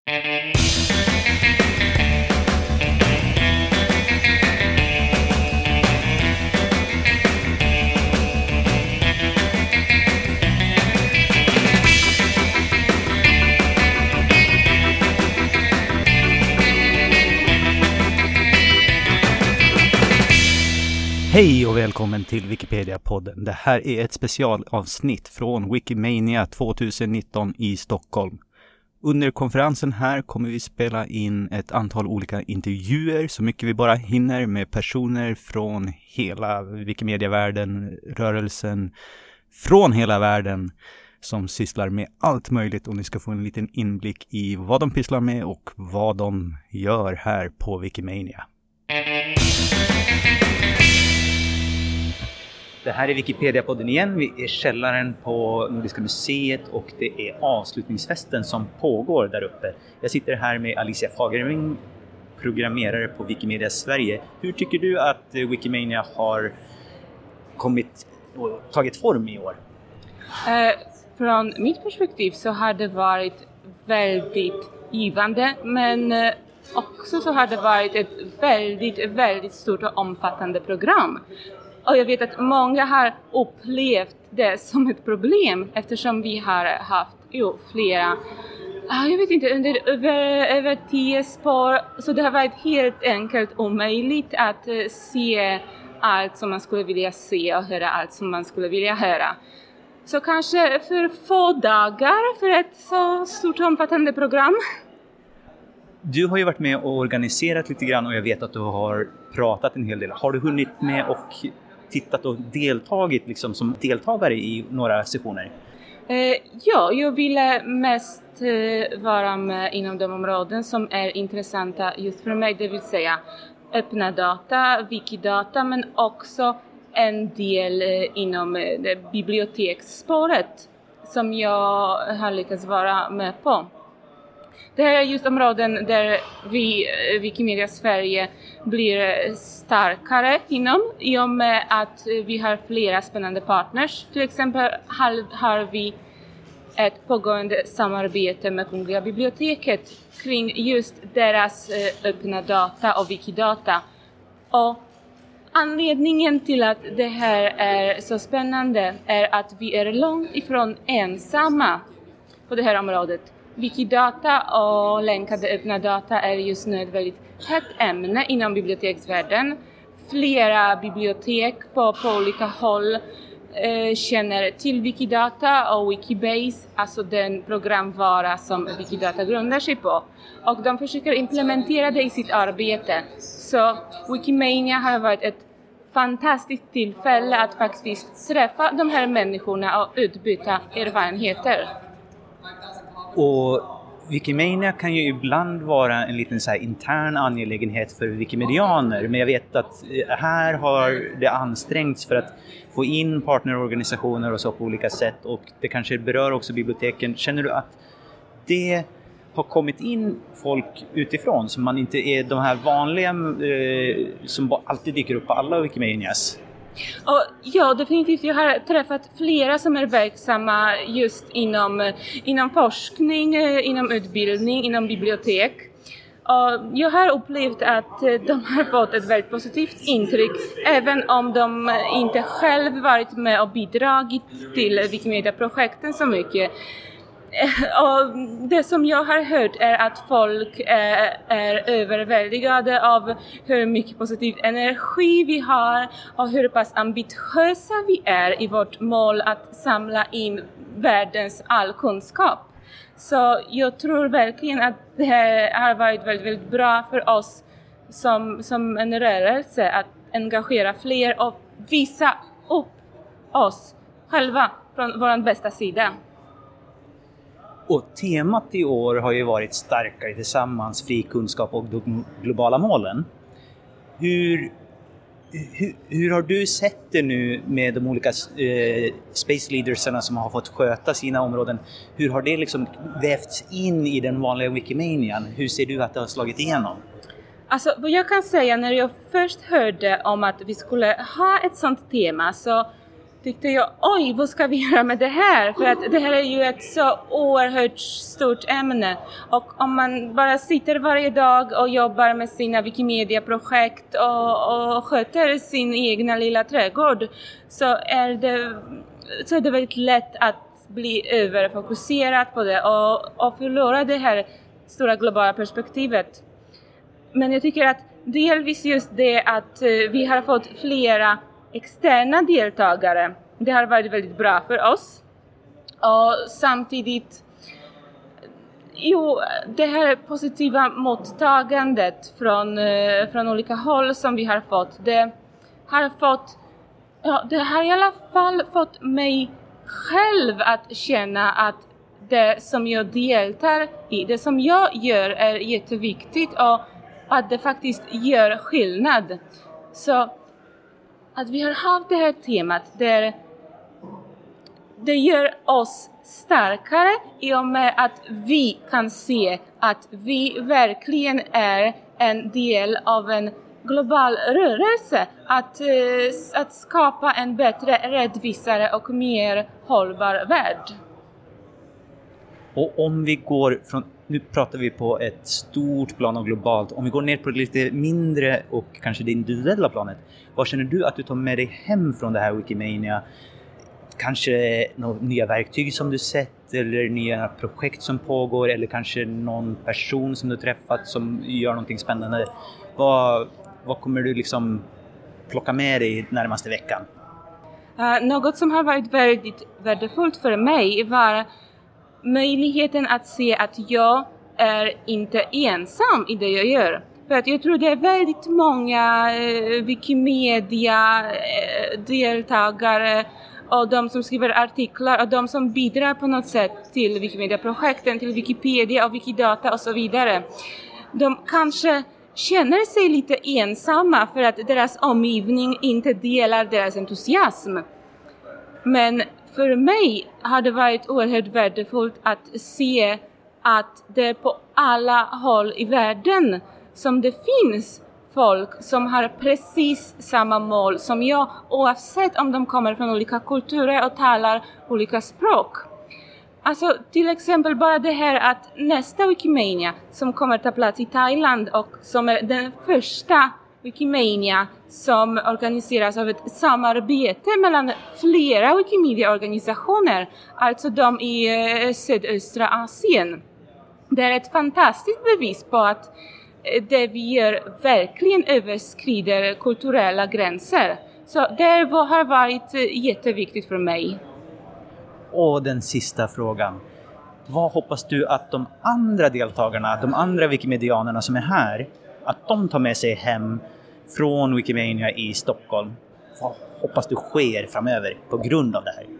Hej och välkommen till Wikipedia-podden. Det här är ett specialavsnitt från Wikimania 2019 i Stockholm. Under konferensen här kommer vi spela in ett antal olika intervjuer, så mycket vi bara hinner, med personer från hela Wikimedia-världen, rörelsen från hela världen som sysslar med allt möjligt, och ni ska få en liten inblick i vad de pysslar med och vad de gör här på Wikimania. Det här är Wikipedia-podden igen. Vi är källaren på Nordiska museet och det är avslutningsfesten som pågår där uppe. Jag sitter här med Alicia Fagerving, programmerare på Wikimedia Sverige. Hur tycker du att Wikimania har kommit och tagit form i år? Från mitt perspektiv så har det varit väldigt givande, men också så har det varit ett väldigt stort och omfattande program. Och jag vet att många har upplevt det som ett problem, eftersom vi har haft flera, jag vet inte, över 10 spår. Så det har varit helt enkelt omöjligt att se allt som man skulle vilja se och höra allt som man skulle vilja höra. Så kanske för få dagar för ett så stort och omfattande program. Du har ju varit med och organiserat lite grann, och jag vet att du har pratat en hel del. Har du hunnit med och tittat och deltagit liksom som deltagare i några sessioner? Ja, jag ville mest vara med inom de områden som är intressanta just för mig. Det vill säga öppna data, wikidata, men också en del inom det biblioteksspåret som jag har lyckats vara med på. Det här är just områden där Wikimedia Sverige blir starkare inom, i och med att vi har flera spännande partners. Till exempel har vi ett pågående samarbete med Kungliga biblioteket kring just deras öppna data och wikidata. Och anledningen till att det här är så spännande är att vi är långt ifrån ensamma på det här området. Wikidata och länkade öppna data är just nu ett väldigt hett ämne inom biblioteksvärlden. Flera bibliotek på olika håll känner till Wikidata och Wikibase, alltså den programvara som Wikidata grundar sig på. Och de försöker implementera det i sitt arbete. Så Wikimania har varit ett fantastiskt tillfälle att faktiskt träffa de här människorna och utbyta erfarenheter. Och Wikimania kan ju ibland vara en liten så här intern angelägenhet för wikimedianer, men jag vet att här har det ansträngts för att få in partnerorganisationer och så på olika sätt, och det kanske berör också biblioteken. Känner du att det har kommit in folk utifrån som man inte är de här vanliga som alltid dyker upp på alla Wikimanias? Och ja, definitivt. Jag har träffat flera som är verksamma just inom forskning, inom utbildning, inom bibliotek. Och jag har upplevt att de har fått ett väldigt positivt intryck, även om de inte själv varit med och bidragit till Wikimedia-projekten så mycket. Och det som jag har hört är att folk är överväldigade av hur mycket positiv energi vi har och hur pass ambitiösa vi är i vårt mål att samla in världens all kunskap. Så jag tror verkligen att det här har varit väldigt, väldigt bra för oss som en rörelse att engagera fler och visa upp oss själva från vår bästa sida. Och temat i år har ju varit starkare tillsammans, fri kunskap och de globala målen. Hur har du sett det nu med de olika space leadersarna som har fått sköta sina områden? Hur har det liksom vävts in i den vanliga Wikimanian? Hur ser du att det har slagit igenom? Alltså, vad jag kan säga när jag först hörde om att vi skulle ha ett sånt tema, så tyckte jag, oj, vad ska vi göra med det här? För att det här är ju ett så oerhört stort ämne. Och om man bara sitter varje dag och jobbar med sina Wikimedia-projekt och sköter sin egna lilla trädgård, så är det väldigt lätt att bli överfokuserad på det och förlora det här stora globala perspektivet. Men jag tycker att delvis just det att vi har fått flera externa deltagare, det har varit väldigt bra för oss. Och samtidigt, det här positiva mottagandet från olika håll som vi har fått, det har i alla fall fått mig själv att känna att det som jag deltar i, det som jag gör är jätteviktigt och att det faktiskt gör skillnad. Så att vi har haft det här temat där det gör oss starkare i och med att vi kan se att vi verkligen är en del av en global rörelse. Att skapa en bättre, rättvisare och mer hållbar värld. Och om vi går från, nu pratar vi på ett stort plan och globalt, om vi går ner på det lite mindre och kanske det individuella planet, vad känner du att du tar med dig hem från det här Wikimania? Kanske några nya verktyg som du sett eller nya projekt som pågår eller kanske någon person som du träffat som gör någonting spännande. Vad kommer du liksom plocka med dig närmaste veckan? Något som har varit väldigt värdefullt för mig var möjligheten att se att jag är inte ensam i det jag gör. För att jag tror det är väldigt många Wikimedia-deltagare och de som skriver artiklar och de som bidrar på något sätt till Wikimedia-projekten, till Wikipedia och Wikidata och så vidare. De kanske känner sig lite ensamma för att deras omgivning inte delar deras entusiasm. Men för mig har det varit oerhört värdefullt att se att det på alla håll i världen som det finns folk som har precis samma mål som jag, oavsett om de kommer från olika kulturer och talar olika språk. Alltså till exempel bara det här att nästa Wikimania som kommer ta plats i Thailand och som är den första Wikimania som organiseras av ett samarbete mellan flera Wikimedia-organisationer, alltså de i sydöstra Asien. Det är ett fantastiskt bevis på att det vi gör verkligen överskrider kulturella gränser. Så det har varit jätteviktigt för mig. Och den sista frågan. Vad hoppas du att de andra deltagarna, de andra Wikimedianerna som är här, att de tar med sig hem från Wikimania i Stockholm? Vad hoppas du sker framöver på grund av det här?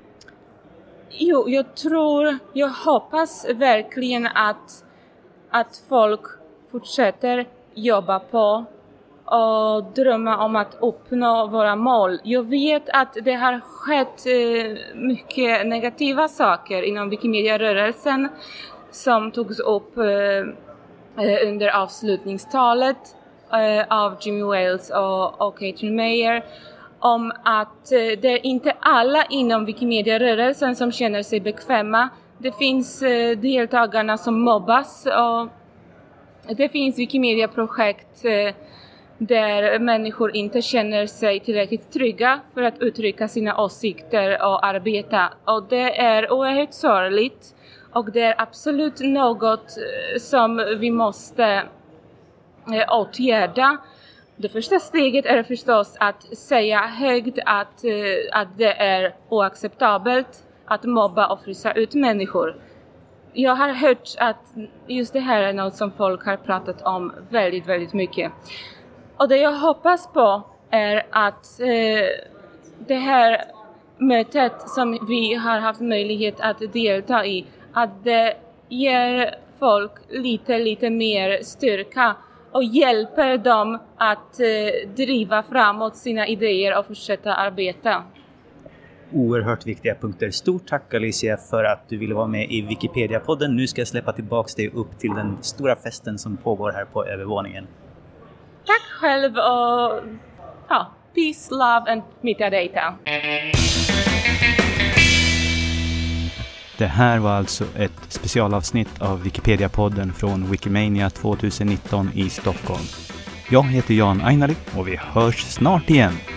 Jag hoppas verkligen att folk fortsätter jobba på och drömma om att uppnå våra mål. Jag vet att det har skett mycket negativa saker inom Wikimedia-rörelsen som togs upp under avslutningstalet av Jimmy Wales och Catherine Mayer, om att det är inte alla inom Wikimedia-rörelsen som känner sig bekväma. Det finns deltagarna som mobbas och det finns Wikimedia-projekt där människor inte känner sig tillräckligt trygga för att uttrycka sina åsikter och arbeta. Och det är oerhört sorgligt och det är absolut något som vi måste åtgärda. Det första steget är förstås att säga högt att det är oacceptabelt att mobba och frysa ut människor. Jag har hört att just det här är något som folk har pratat om väldigt, väldigt mycket. Och det jag hoppas på är att det här mötet som vi har haft möjlighet att delta i, att det ger folk lite mer styrka och hjälper dem att driva framåt sina idéer och fortsätta arbeta. Oerhört viktiga punkter. Stort tack Alicia för att du ville vara med i Wikipedia-podden. Nu ska jag släppa tillbaka dig upp till den stora festen som pågår här på övervåningen. Tack själv och peace, love and metadata. Det här var alltså ett specialavsnitt av Wikipedia-podden från Wikimania 2019 i Stockholm. Jag heter Jan Ainali och vi hörs snart igen.